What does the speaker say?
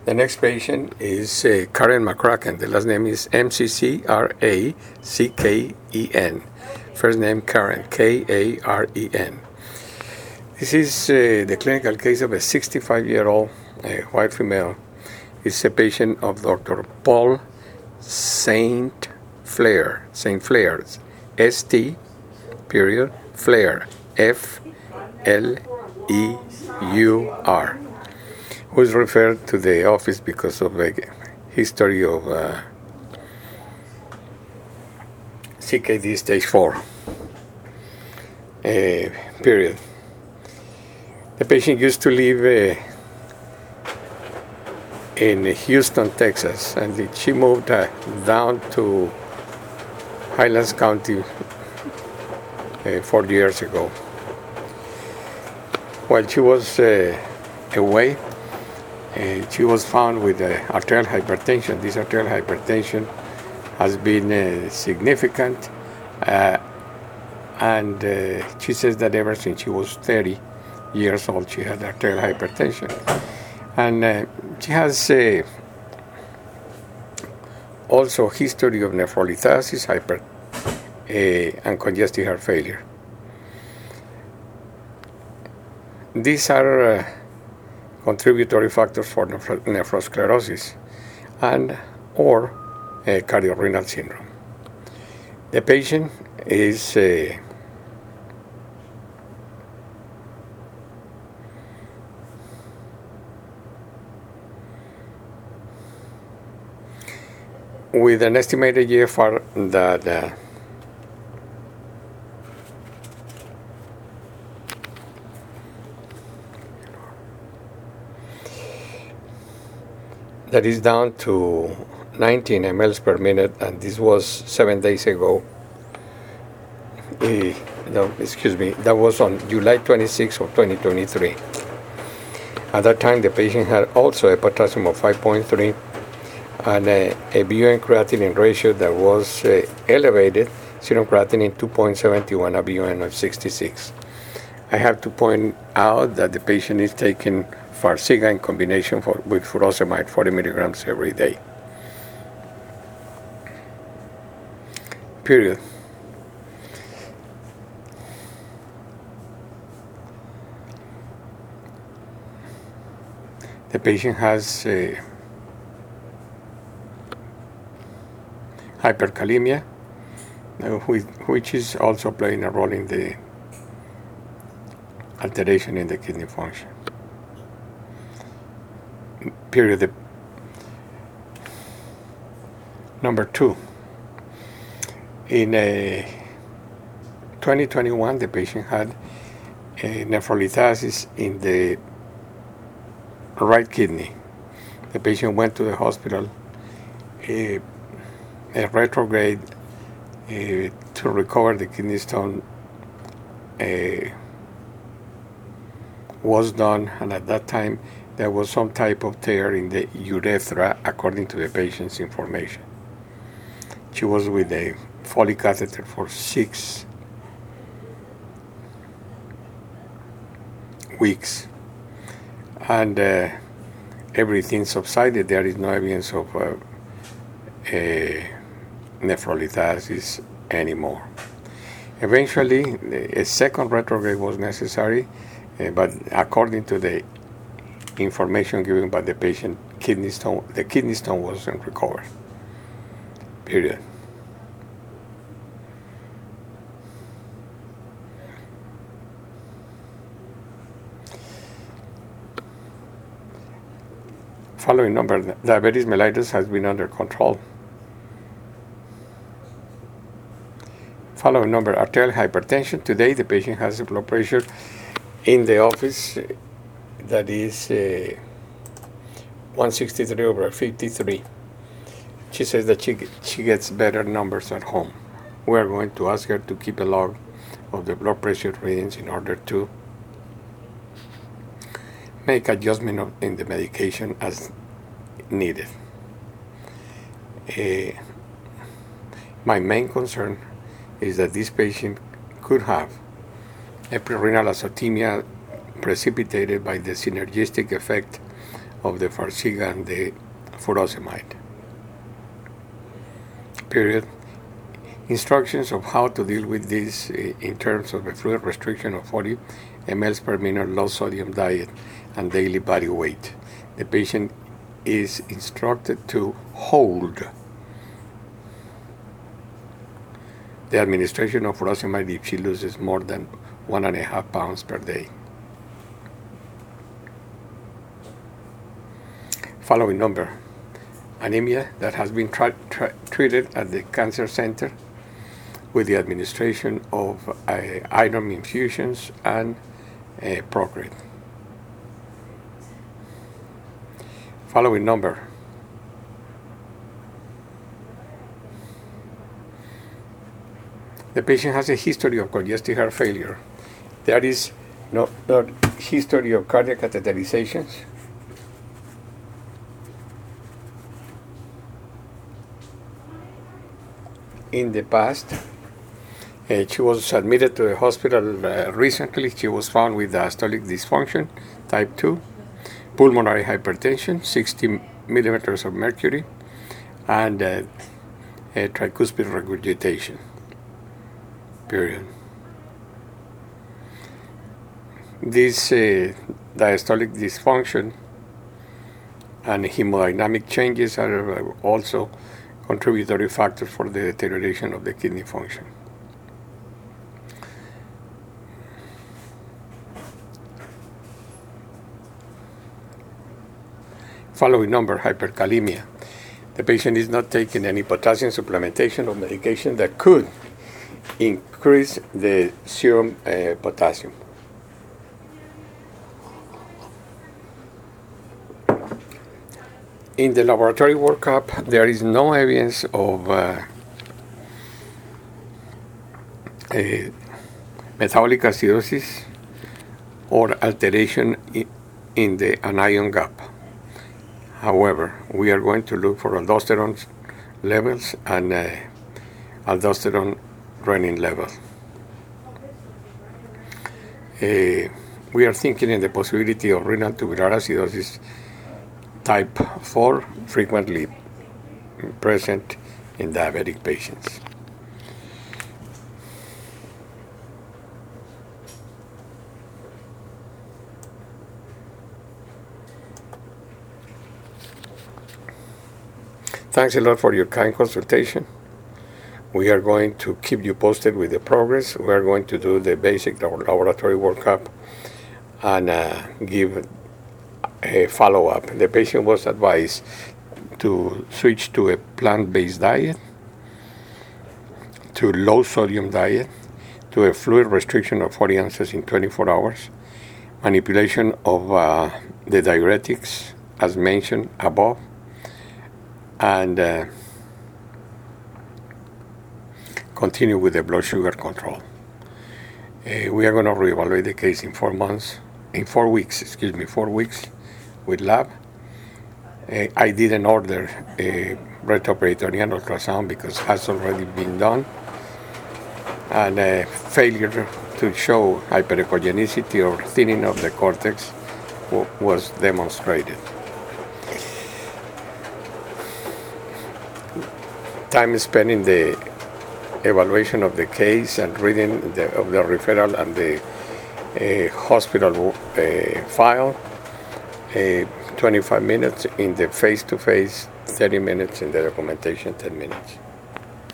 The next patient is Karen McCracken. The last name is McCracken. First name Karen, Karen. This is the clinical case of a 65-year-old white female. It's a patient of Dr. Paul Saint Flair, St. Period, Flair, Fleur, who is referred to the office because of a history of CKD stage 4. Period. The patient used to live in Houston, Texas, and she moved down to Highlands County 4 years ago. While she was away, she was found with arterial hypertension. This arterial hypertension has been significant, and she says that ever since she was 30 years old, she had arterial hypertension. And she has also history of nephrolithasis, and congestive heart failure. These are contributory factors for nephrosclerosis and or cardiorenal syndrome. The patient is with an estimated GFR that is down to 19 mLs per minute, and this was 7 days ago. That was on July 26 of 2023. At that time, the patient had also a potassium of 5.3 and a BUN creatinine ratio that was elevated, serum creatinine 2.71, a BUN of 66. I have to point out that the patient is taking Farxiga in combination with furosemide 40 milligrams every day. Period. The patient has hyperkalemia, which is also playing a role in the alteration in the kidney function. Period. Number 2. In 2021, the patient had a nephrolithasis in the right kidney. The patient went to the hospital, a retrograde to recover the kidney stone was done, and at that time there was some type of tear in the urethra, according to the patient's information. She was with a Foley catheter for 6 weeks, and everything subsided. There is no evidence of nephrolithasis anymore. Eventually, a second retrograde was necessary, but according to the information given by the patient, the kidney stone wasn't recovered. Period. Following number, diabetes mellitus has been under control. Following number, arterial hypertension. Today, the patient has a blood pressure in the office that is 163/53. She says that she gets better numbers at home. We are going to ask her to keep a log of the blood pressure readings in order to make adjustment in the medication as needed. My main concern is that this patient could have a prerenal azotemia precipitated by the synergistic effect of the Farxiga and the furosemide. Period. Instructions of how to deal with this in terms of a fluid restriction of 40 ml per minute, low sodium diet, and daily body weight. The patient is instructed to hold the administration of furosemide if she loses more than 1.5 pounds per day. Following number: anemia that has been treated at the cancer center with the administration of iron infusions and Procrit. Following number: the patient has a history of congestive heart failure. There is no history of cardiac catheterizations. In the past, she was admitted to the hospital recently. She was found with diastolic dysfunction, type 2, pulmonary hypertension, 60 millimeters of mercury, and a tricuspid regurgitation. Period. This diastolic dysfunction and hemodynamic changes are also contributory factors for the deterioration of the kidney function. Following number: hyperkalemia. The patient is not taking any potassium supplementation or medication that could increase the serum potassium. In the laboratory workup, there is no evidence of metabolic acidosis or alteration in the anion gap. However, we are going to look for aldosterone levels and aldosterone renin level. We are thinking in the possibility of renal tubular acidosis type 4, frequently present in diabetic patients. Thanks a lot for your kind consultation. We are going to keep you posted with the progress. We are going to do the basic laboratory workup and give a follow-up. The patient was advised to switch to a plant-based diet, to low-sodium diet, to a fluid restriction of 40 ounces in 24 hours, manipulation of the diuretics as mentioned above, and continue with the blood sugar control. We are going to reevaluate the case in 4 weeks with lab. I didn't order a retroperitoneal ultrasound because it has already been done, and failure to show hyperechogenicity or thinning of the cortex was demonstrated. Time spent in the evaluation of the case and reading of the referral and the hospital file, 25 minutes in the face-to-face, 30 minutes in the documentation, 10 minutes.